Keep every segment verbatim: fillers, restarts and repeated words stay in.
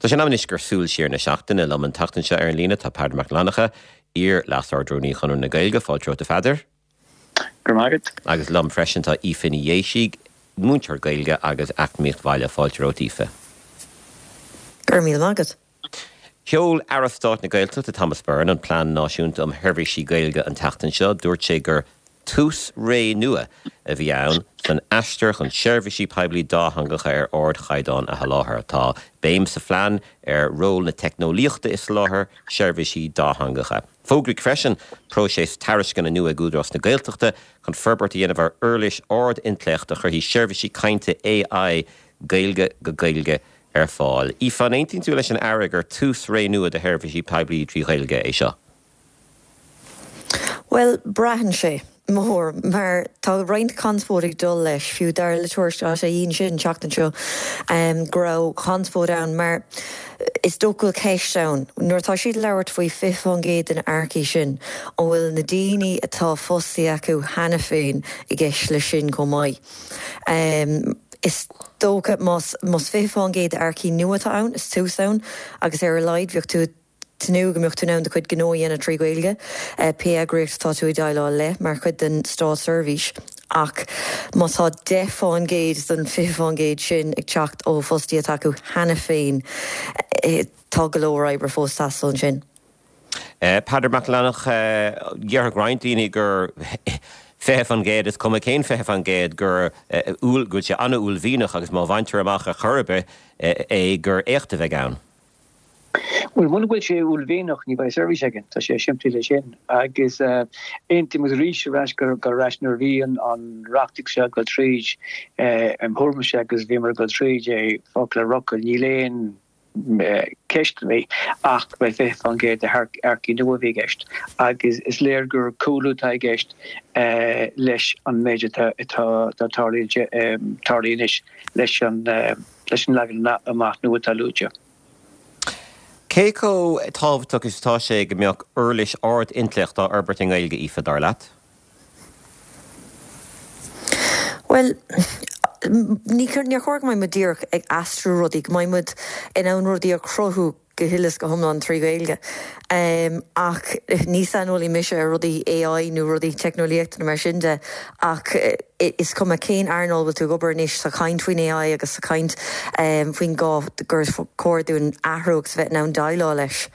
Tá sé námanis gur súil siar na seachtaine le an tatan se ar an lína tá Peadar Mac Lanacha ír leasar drúnaí chunú na Gaeilge fáilteo de feidir. Gur maigad. Agus lom freisin tá Aoifinn Dhéisig múntear Gaeilge agus eachmíocht bhaile fáilteo tífa. Gur míle maigad. Ceol Arastát na Gaelta tá Thomas Byrne an plán náisiúnta am Herbhísí Gaeilge an tatan seo dúirt sé gur tús ré nua a bhí ann san eistear chun seirbhísí poiblí dáhangacha ar ord chaidán a láthair. Tá béim sa phlean ar ról na technolíochta is láthair seirbhísí dáhangacha. Fógraigh freisin próséis tariscan na nua gúdras na Gaeltachta chun ferbert dhéanamh ar uirlis ord intlecht a chur hí seirbhísí cainte A I Gaeilge go Gaeilge ar fáil. Í fan aontainn tú leis an airg ar tús ré nua de Herbhísí poiblí trí Gaeilge é seo. Well, brahan sé. Mór, maar tá roiint conspódig dul leis fiú dar le tuairtá sé íon sin teachtain seo um, grá conspód ann, mar is dócail céis ann. Nuair tá siad leabhart faoi fifth an géad an aircí sin, ó bhfuil na daoine atá fosaí acu hena féin i gceis le sin go maiid. Um, is dócha mas, mas fifth an géad aircí nuatá ann, is tús ann, agus ar a leid bheoh tú Tnú gomiocht tú nán de chuid gnóí ana trí Gaeilge, pe agrécht tá tú i dailá le, mar chuid den stá servís. Ach, mas tá defáin géad den fifáin géad sin ag teacht ó fostí acu hena féin tá go leor eibr fós tasún sin. Peadar Mac Lánach dhearg rointíní gur feh an géad is cum céin feh an géad gur úl go sé anna úl bhínach agus má bhaintear amach a churbe é gur éachta bheith ann. Well, one will say will be noch ni by service again. Ta sé simply le sin. Agus einti mus reach rash gur gur rational vian on ractic shag got trage eh um hormone shag as vimer got trage e fokla rock ni lane kecht me ach by fifth on get the hark arki no we gest. Agus is leer gur cool ta gest eh lesh on major ta ta tarli um tarlinish lesh on lesh lagen na ma no ta lucha. Céco tábhachtach is tá sé go mbeadh uirlis ard intlecht á Herbert in Gaeilge Aoife dar leat? Well, ní chuir ní chuirg mai modíoch ag astrú rudaí, mai mud in ann rudaí a crothú go hilas go thomlan trí Gaeilge. Um, ach níos anolaí mise rudaí A I nó rudaí technolíochta na mar sinnde, ach is cum a céin airnol tú gobar níos sa caint faoin A I agus sa caint um, faoin gá gur cóirún athrógus bheith ná dailá leis.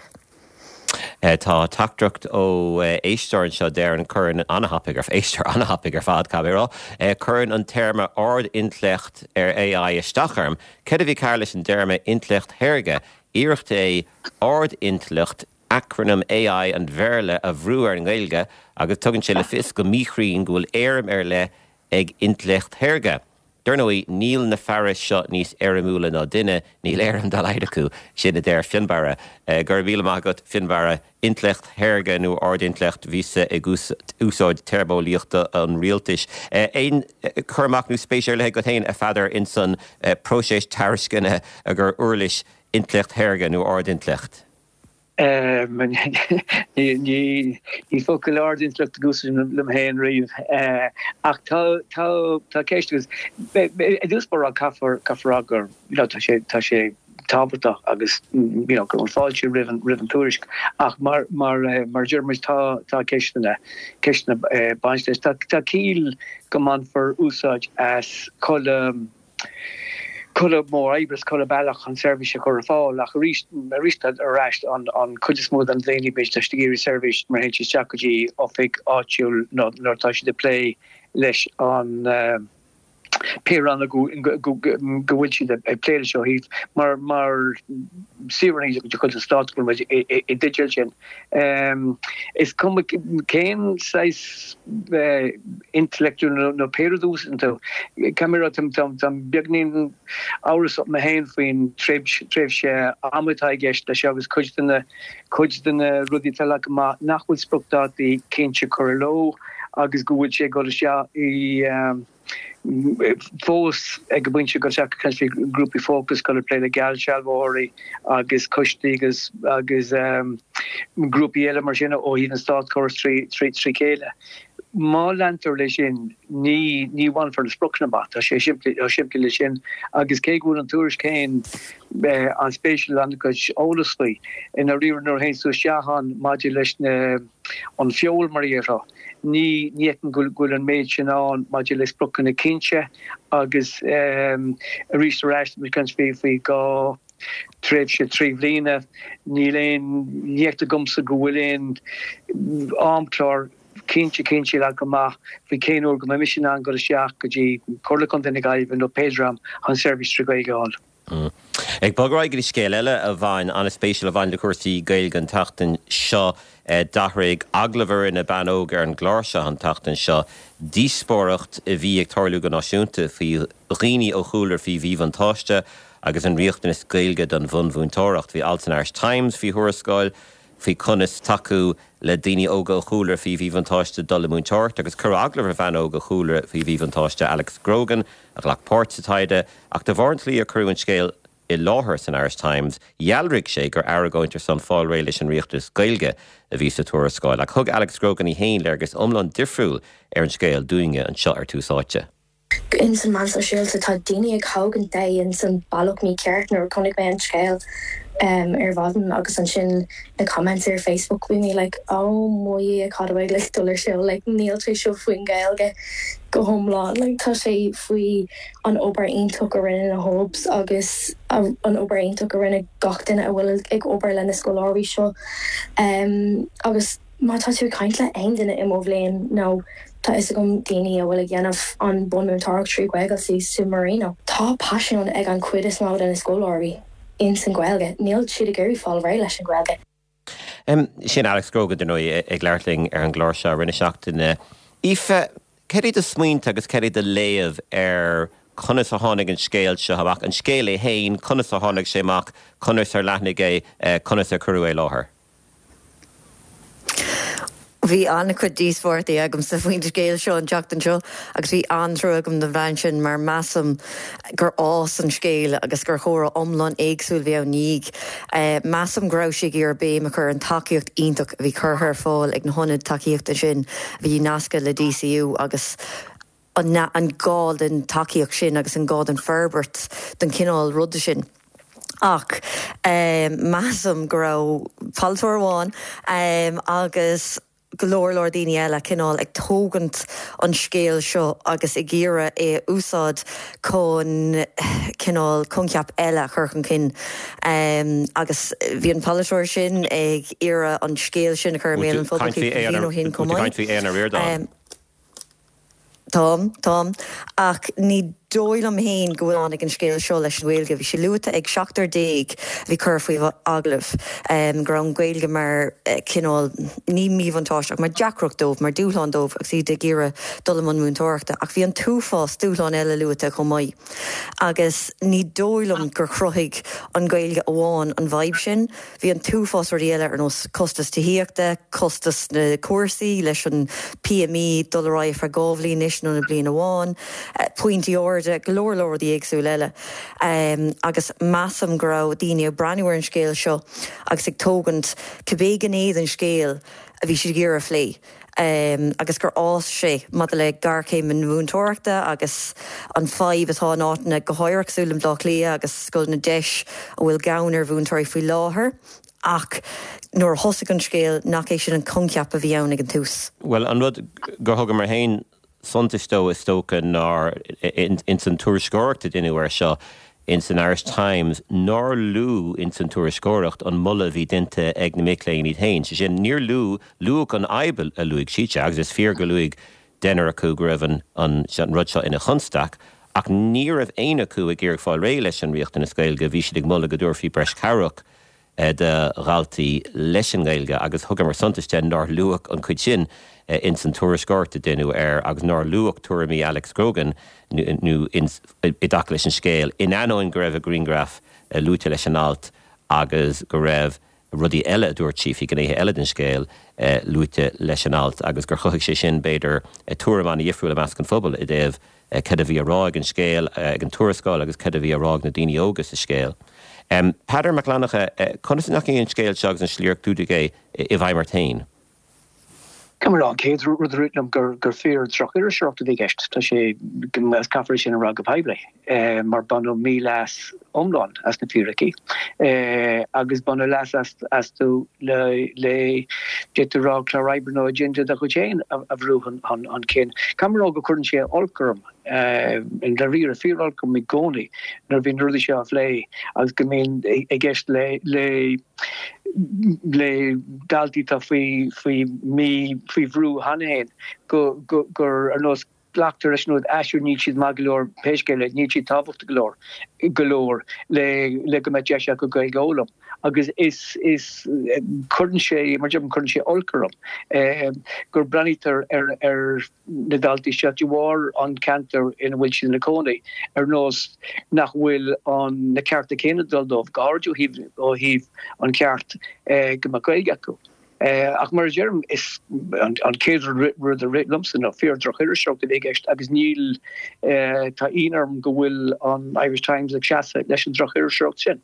Tá tactracht ó éisteáin seo déir an churann anhapaig ar éistear anhapaig ar fad cabérá, churann an terma ard intlecht ar A I isteacharm, cad a bhí cair leis an derma intlecht Heirge, íirecht é ard intlecht acronym A I an bhéirle a bhrú ar an Gaeilge, agus tugann sé le fis go míchrín go bhfuil éirim ar le ag intlecht Heirge. Dúirnóí níl na fearas seo níos éirimúla ná duine níl éirim dá leid acu sin a déir Finnbara. Gur bhíle mágat Finnbara intlecht Heirge nó ard intlecht vísa ag úsáid terbólíochta an rialtais. Éon churmach nó spéisiir le go tain a fadar in san próséis tariscinne a gur uirlis intlecht Heirge nó ard intlecht. Um, ni ni focal ard intellect goes lum hen reeve uh ach ta ta ta kestus it is for a kaffer kafrager you know ta she ta she tabata agus you know go falchi riven riven tourish ach mar mar mar germis ta ta kestna kestna banches ta ta kiel command for usage as column Colla more ibris colla ballach on service chor fall lach reached reached arrest on on could more than daily based the gear service marriage strategy of fake archul not not touch the play lesh on um peer on the go go go which the play the show he mar mar series you could start from a digital um it's come can size uh, intellectual no, no paradox into camera tam tam tam beginning hours of my hand in trip trip share amatai guest the show was coached in the coached in the rudi talak ma nachwil spoke that the kinche corlo agus go which go the um Fós ag go buinte go seach country groupí focus go play le gal Shalvori agus Cushtigus agus um, grúpi eile mar sinna ó hín start choir trí trí trí céile. má lentar lei sin ní ní bhain for na spruchna bat a sé simpli a simpli lei sin agus cé gúil an túris céin an spéisial an cois ólasfaí in a river nor héin sú seahan maidir leis na an fiol maríra ní ní an gúil gúil an méid sin an maidir leis spruchna na cinse agus um, a rí reist mi kans fé fé gá tref se trí bhlína ní léon níocht a gomsa go bhfuil amplár cinse cinse le go maith bhí céanúir go ma mission an go seach go dtí chuirla chun denna gaibh nó Pedram an service trí gaáil. Ag bagraig í scéil eile a bhain an spéisial a bhain le cuasaí gaeilge an tachtain seo dahraigh aglamhar ina banóg ar an gláirse an tachtain seo díospóireacht a bhí ag tarlú go náisiúnta faoi rií ó chúlar faoi bhí an táiste agus an riochtain is gaeilge don bhun bhúntóireacht bhí Alton Irish Times faoi thuairascáil faoi conas taú le daoine óga chúlar faoi bhí an táiste dul múntóirt agus cur aglamhar bhean óga chúlar faoi bhí an táiste Alex Grogan a lech Port sa taide ach de bhairntlí a cruúin scéil I láthir san Irish Times, Yalrig sé gur aragóintir san fáil ré leis an riachtas gailge a bhí sa tuarascáil. Ach thug Alex Grogan í héin legus omlan difriúil ar an scéil dúinge an seo ar túsáite. In san man sa síalta tá daine ag hágan dé in san bailach mí ceartnar chunig mé an scéil um, ar bhadan agus an sin na comments ar Facebook bhí mí like, oh, muí ag cadhaid le dullar seo, like, níl sé seo faoin gailge go homlá, like, tá sé faoi an obair aontóg a rinne na hobs agus an obair aontóg a rinne gachtain a bhfuil ag obair le na scoláirí seo. Um, agus má tá tú caint le aon duine im óbhléon nó tá is gom daine a bhfuil ag dhéanamh an bunúntarach trí gweilga sí submarino. Tá passion ag an cuid is mád in na scoláirí in san gweilge. Níl siad a gurí fáil ré leis an gweilge. Um, sin Alex Grogan den nói ag leirling ar an gláir seo rinne seachtain. Ife, ceir de smuoint agus ceir de léamh ar conas a tháinig an scéil seo amach an scéil é hain, conas a tháinig sé amach, conas ar leithnig é, conas ar curú é láthair. Bhí anna chud díosmhórtaí agam sa bhaointe scéil seo an teachtain seo agus bhí antrú agam do bhain sin mar massam gur ás an scéil agus gur chóra omlan éagsúil bhí an níig. Uh, massam gráisiigh ar bé a chur an takeíocht ionach bhí churthar fáil ag na honnaid takeíochta sin bhí nasca le D C U agus an, an gáil den takeíocht sin agus an gáil an ferbert den cinál rudda sin. Ach, um, massam go raibh paltóir amháin um, agus glór lor daoine eile cinál ag tógant an scéil seo agus i ggéire é úsáid chun cinál conceap eile chuchan cin. Um, agus bhí an paltóir sin ag ire an scéil sin a chur mé an fóbal cíú hin comá. Tom, Tom, ach ní dóil am héin gohfuil annig an scéil seo leis an bhfuilge. Bhí sé luúta ag seachtar déag bhí chur faoi aglah um, gur an ghailge mar uh, cinál ní míomhantáisteach mar deacrocht dómh mar dúláán dómh agus í de ggéire dul man múntóireachta ach bhí an túfás dúláán eile luúta go maiid. Agus ní dóilm gur chruthigh an ghailge amháin an bhaib sin, bhí an túfás ar eile ar nos costas tííochta, costas na cuasaí leis an P M E dul raibh ar gábhlín is nó na bliana amháin, uh, pointí or de glór lór die éagsú leile. Um, agus massam grá daine braniúir an scéil seo agus ag tógant cabbégan éad an scéil a bhí si ggéar a phlé. Um, agus gur ás sé mad le garcéim an bhúntóireachta agus an fáibh atá nátainna go háireachsúlam dá lia agus scoil na deis a bhfuil gabhnar bhúntóirí faoi láthair. Ach nuair thosaigh an scéil nach é sin an conceap a bhí ann ag an tús. Well, an rud gur thugam mar hain Suntistó is tóca nar in, in san túrascóireachta duine seo in san Irish Times nar lú in san túrascóireacht an mulla bhí dinte ag na micléin iad hain. So sin níor lú luach an aibal a luigh síte agus is fear go luigh denar acu go raibh an, an rud seo ina chunstaach ach ní raibh aon acu ag ggéir fáil ré leis an riocht in na scailge bhí siad ag mulla go dúir fí breis carach de ghaltaí leis an gailge agus thugam mar suntiste nar luach an chuid sin in san túrascóirte duine ar agus nar luach tuairimí Alex Grogan nu in i dac leis an scéil in anóin go raibh a Greengraph uh, lúte leis an alt agus go raibh rudí eile dúir tíí gan éthe eile den scéil uh, lúte leis an alt agus gur chuigh sé sin beidir uh, tuairim dhifriúil a measc an phobal i dtéobh uh, cad a bhí aráig an scéil uh, ag an túrascáil agus cad a bhí aráig na daoine ógus a scéil. Um, Padar McLanacha, uh, conas nach an scéil segus an slíocht dúdigé i bhaid martain? Come on, kids, with the written gur gur fear structure short to the guest to she as coverage in a rug of highway. Uh, mar bono me las omlon as the Firaki. Uh, agus bono las as as to le le get to rock claribno agenda the chain of of ruhan on on kin. Camera go couldn't share olkerum. Uh, in the rear fear olkerum me goni. There been really sure lay as gamin I guess le le le dalti ta fi fi mi fi vru hanen go go go arnos Doctor Ashnud Asher Nietzsche's Magalore Peshgele Nietzsche top of the galore galore le le Gamajesha go golum agus is is couldn't she emergem couldn't she olkerum um gur braniter er er nedalti shut you war on canter in which in the Coney er nos nach will on the cart the Canada of Garjo he or he on cart uh Gamagoyako Uh, ach mar germ is an keidir ru the rate lumsen of fear drochir shock the biggest agus Neil uh, ta inarm go will on Irish Times ag chasa leis an drochir shock sin.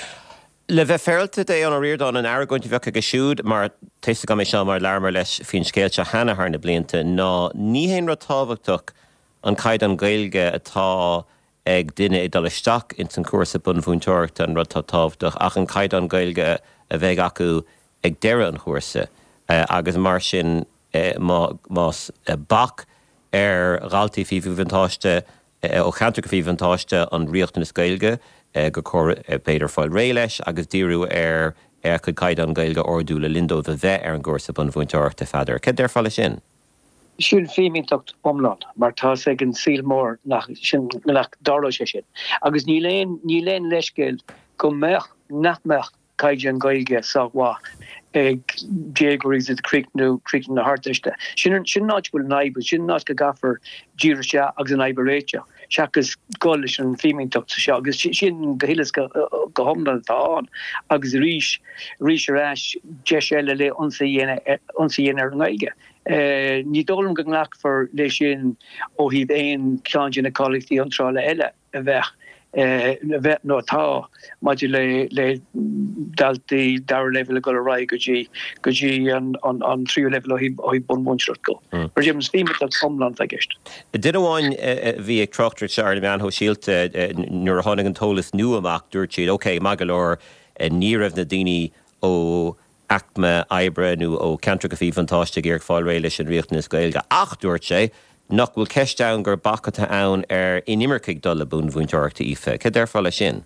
Le bheith féilte é an riordán an air goint bheith go siúd mar téiste go mé se mar learmar leis fin scéilte hanahar na blianta ná ní héon ra táhachtach an caiid an gailge atá ag duine i dal isteach in san cuasa bun fúnteoirt an rud tá táhachtach ach an caiid an gailge a bheith acu ag deire an chuirse uh, agus mar sin uh, más uh, bach ar galtaí fiú vantáiste ó cheantar go fiú vantáiste an riochttain is gailge uh, go chor uh, beidir fáil ré leis agus díú ar ar chud caiid an gailge ordú le lindó a bheith ar an gcúrsa bun bhainteoirt a feidir. Cé déir fáile sin? Siún féimíntacht omlan, mar tá ag an síl mór nach sin nach darla sé sin. Agus ní léon ní léon leiscéil go meach nach meach Kaijan Gaige Sagwa ag Jaguaries at Creek no Creek in the Hartiste. Shin shin not will neighbor, shin not go gaffer Jirisha agus an Iberecha. Shakas Gaulish and Feming Tuck to Shagas shin the Hillis go homdal on agus Rish Rish Rash Jeshelle Unsayena Unsayena Naiga. Uh ni dolum ganglak for Leshin o he ein Clanjin a colleague the Untrala Ella a Uh, vet no tá module le dalti dar level go rai goji goji an on on three level he he bon one shot go per James theme that Homeland I guess did one via tractor Charlie man ho shield nur honig and tolis new amach durchi okay magalor near of nadini o acma ibra nu o cantrafi fantastic gear fall relish and richtnis gaelga ach durche nach bhfuil ceist gur bacata ann ar inimircaigh dul le bún bhúnteoireachta ife. Cé déir fáile sin?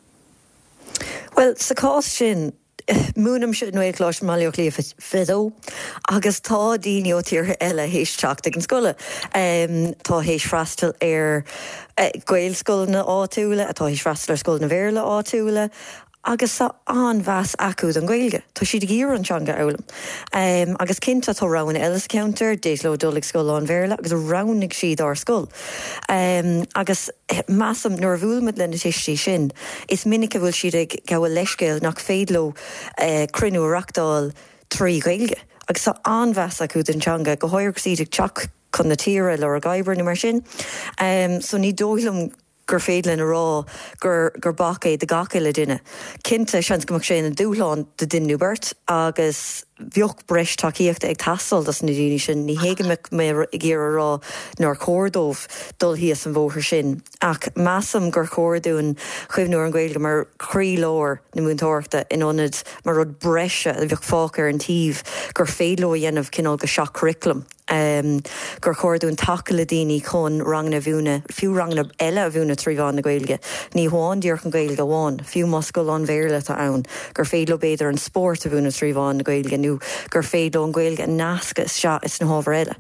Well, sa cás sin, múnam siad nuaid láis maileoch lío fidó, agus tá daoine ó tíortha eile hééis teach ag an scoile. Um, tá hééis freastal ar uh, gail scoil na áitiúla, a tá hééis freastal ar scoil na bhéirla áitiúla, agus sa an bheas acúd an gailge. Tá siad gír an teanga elam. Um, agus cinnta tá rain Ellis Counter, déis lo dullig scoil an bhéirla, agus raunig siad ar scoil. Um, agus massam nuair bhúlmad lena tistí sin, is minic a bhfuil siad ag gabhfuil leiscéil nach féadló uh, crinú rachtáil trí gailge. Agus sa an bheas acúd an teanga, go háir siad ag teach chun na tíre le a gaibre na mar sin. Um, so ní dóilm gur féadlinn a rá gur gur bacé de gacha le duine. Cinnte seans gomach sé an dúláán de duinú bert agus bheoch breis takeíocht ag tasal das na daoine sin ní héigeach mé ggéar a rá nar códómh dul híos an bmhóthar sin. Ach massam gur chóirún chuimhnú an gailge mar chrí leir na múntóirta inionad mar rud breise a bheoch fácar an tíomh gur féadló dhéanamh cinál go seach curriculum. Um, gur chóirún take le daoine chun rang na bhúna, fiú rang na eile a bhúna tríháin na gailge. Ní háin díoch an gailge bháin, fiú moscail an bhéirla tá ann, gur féadló beidir an sport a bhúna tríháin na gailge nu gur féadló an gailge nasca seo is na hábhar eile.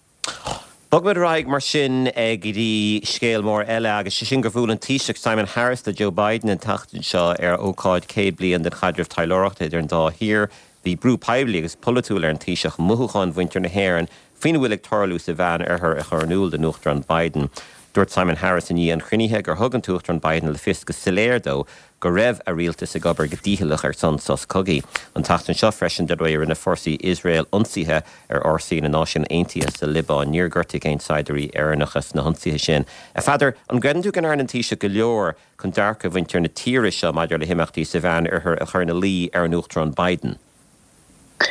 Bogmid raig mar sin ag dí scéal mór eile agus sin gur bhúil an tíiseach Simon Harris de Joe Biden an tachtain seo ar ócáid cé bliain den chaidirh tailóireachta idir an dá hir, bhí brú peibli agus polúil ar an tíiseach muthúcháin bhaintear na hÉireann Fine bhfuil ag tarlú sa bhean ar ar a chuirnúil den nuachtar an Biden. Dúirt Simon Harris in í an chruinithe gur thug an tuachtar an Biden le fios go soléir dó go raibh a rialtas a gobar go dtíthileach ar son sos cogaí. An tachtain seo freisin de roiir ina forsaí Israel ionsaithe ar orsaí na náisiún Aontaithe sa Libán níor gortaigh aon saidirí airnachas na ionsaithe sin. A feidir an grenn tú gan ar an tíise go leor chun dearcha bhaintear na tíre seo maidir le himachtaí sa bhean ar a chuir na lí ar an nuachtar an Biden.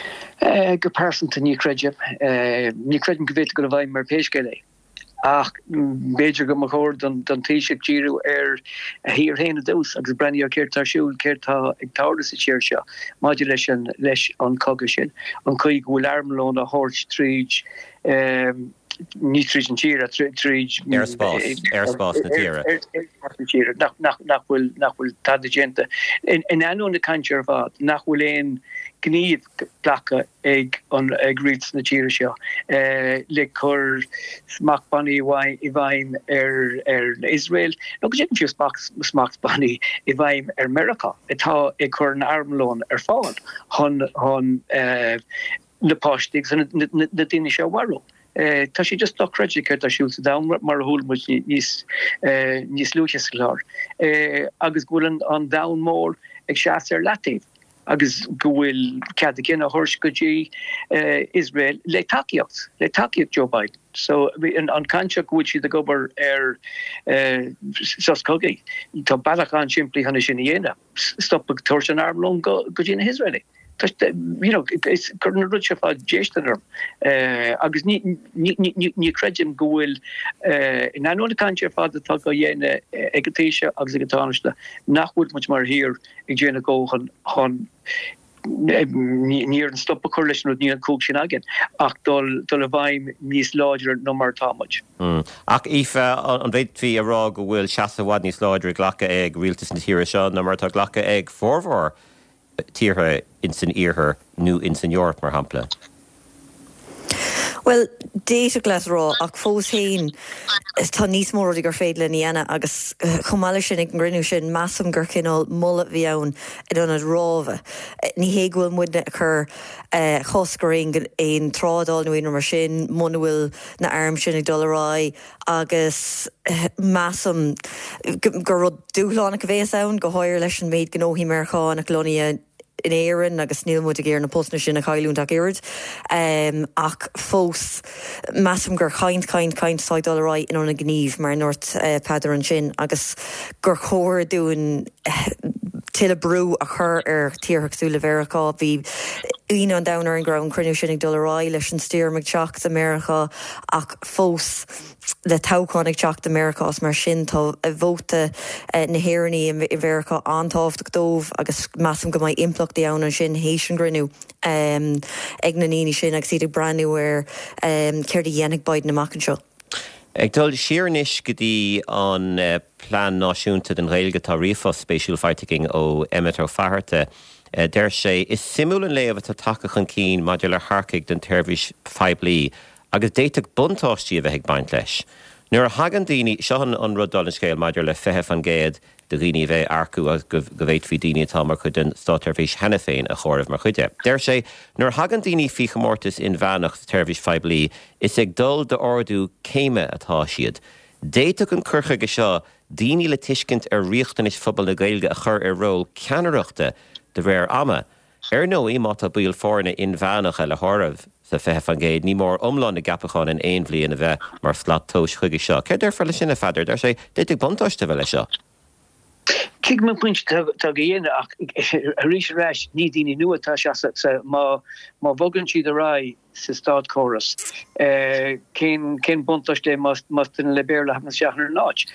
Uh, go person to ní creidim ní creidim go bhéit go bhaim mar péiscéile. Ach béidir go chóir don téisiach díú ar a hir héna dús agus breí ar céirtar siúil céirtá ag táda sa tíir seo maidir leis an leis an coga sin an chuig bhfuil armlón a háirt tríd ní tríd an tíra tríd airspás na tíra nachhfuil nachhfuil tadagénta in anú na cantir bhd nachhfuil éon gníomh placha ag an ag riit na tíir seo le chur smacht bannaí i bhaim ar ar Israel no go dtí smacht bannaí i bhaim ar America atá ag chur an armlón ar fáil chun chun na páistigh na daine seo warú. Uh, tá sé just docreid chuir a siúil da mar a húil mu níos níos luúteas lár. Agus bhfuil an da mór ag seaas ar latíh. agus go bhfuil cead cin a thuirs go dtí Israel le takeíocht, le takeíocht Joe Biden. So an canseach bhfuil siad a gobar ar soscogaí. Tá bailachán siimplí chuna sin dhéana. Stop ag tuairt an armlón go dtí na Israeli. You know, it's current rich of a gesture. Agus ní creidim go bhfuil in an the country of the talk dhéana egatéise agus egatáiste nachhfuil much mar hir ag déana go chun níor an stoppa coalition with ní an cúg sin agin ach dul dul a bhaim níos láidir nó mar támuid. Ach Aoife an bhéid fí a rá go bhfuil seasamhhaid níos láidir ghlacha ag rialtas na tíre seo nó mar tá ghlacha ag fórmhór tíortha in san iarthar nó in san Eorp mar hampla. Well, déite glas rá ach fós hain tá níos mór gur féad le níana agus chumáile sin ag an grinú sin massam gur cinál mulla bhí ann in an rábha. Ní héagúil muide a chur choscaring éon trádáil nó mar sin muna bhfuil na arm sin ag dorá agus massam gur rud dúláánna go bhéas ann go háir leis an méid gnóhí marcháin a glónia in éan agus snílmú a géir na postna sin a chailún a géird um, ach fós massam gur chaint chaint chaint sáidolrá in orna gníomh mar nóirt uh, pedar an sin agus gur chóir dún uh, til a brú a chur ar tíorthachsúla Verachá bhí ine an downar an ground cruniú sin ag dorá leis an stíormach teach America ach fós le táchan ag teach Americás mar sin tá a bhóta uh, na hhéirní i Verachá antáfach dómh agus massam go mai implach an sin hééis an grinú um, ag na níní sin ag siad ag brandú ar um, céir de dhéananig Biden amach an seo. Ag dul siarnis go dtí an uh, plán náisiúnta den Ghaeilge tá riomfos spéisiúil fighting ó Emmett ó Faharte. Uh, der sé is simúl an léamh tá takeach an cín maidir le harcaigh den tuirbhís feidblí agus déiteach buntáistí a bheith ag baint leis. Nuair a hagan daoine sean an rud dul an scéil maidir le feitheamh an géad de riní bheith arcú a go bhéit fhí daoine tá mar chud den státarmhís hena féin a chóirimh mar chuide. Der sé nuair hagan daoine fichomórtas in bheanach tuirbhís feidblí is ag dul de ordú céime atá siad. Déiteach an curcha go seo daoine le tuiscint ar riochtan is phobal na Gaeilge a chur ar ról ceannaireachta de réir ama. Ar nóí má tá buail fórna in bheanach a le háirimh sa feitheamh an géad ní mór omláin na gapachán in éon bhliain a bheith mar slat tóis chuige seo. Céir ar fel sinna feidir der sé déiteach buntáiste bheith le seo. Kig me punt tá géine ach a rí reis ní daoine nua tá se má má bhogann siad a rá sa stad choras. Cén cén buntáiste mas den le béir le na seachnar náid.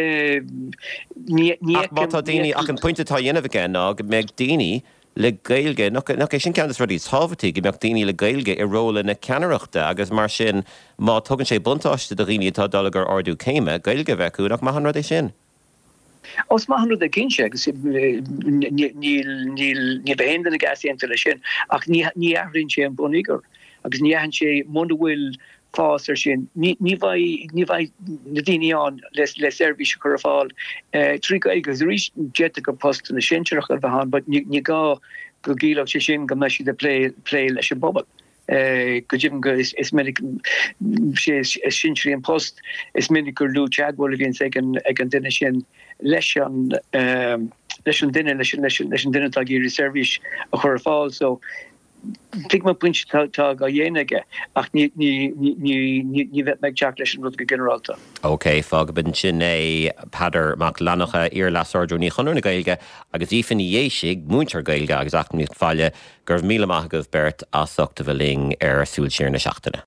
Tá daoine ach an puinte tá dhéanamh gin ná go méid daoine le Gaeilge nach é sin ceantas rudí tábhatí go meach daoine le Gaeilge i róla na ceannaireachta agus mar sin má tugann sé buntáiste do rií tá dalagar ordú céime Gaeilge bheithú nach má an rud é sin. Os ma hanno de kinse ní behenden a gasinte sin ach ní arin sé an bonigur agus ní han sé mundhfuil fáar sin ní vai na daine an les le service chu fáil trí agus rí jet go post na sinseach a bheit han, but ní gá go gíach sé sin go me si de play play leis an bobbal. go jim go is is medic sé sinri an post is medical lo chadwol again second again dinner sin leis an leis an dinner leis leis an dinner tagi service a chor fall so Tik ma punch tá go dhéanaige ach ní bheith meid teach leis an rud go generalta. Ok, fág bin sin é padar mac lanacha ar lasordú ní chunú na gailge agus ífin dhéisiigh múntar gailge agus ach ní fáile gur míle maithagah bert as achta bhling ar súil siar na seachtainna.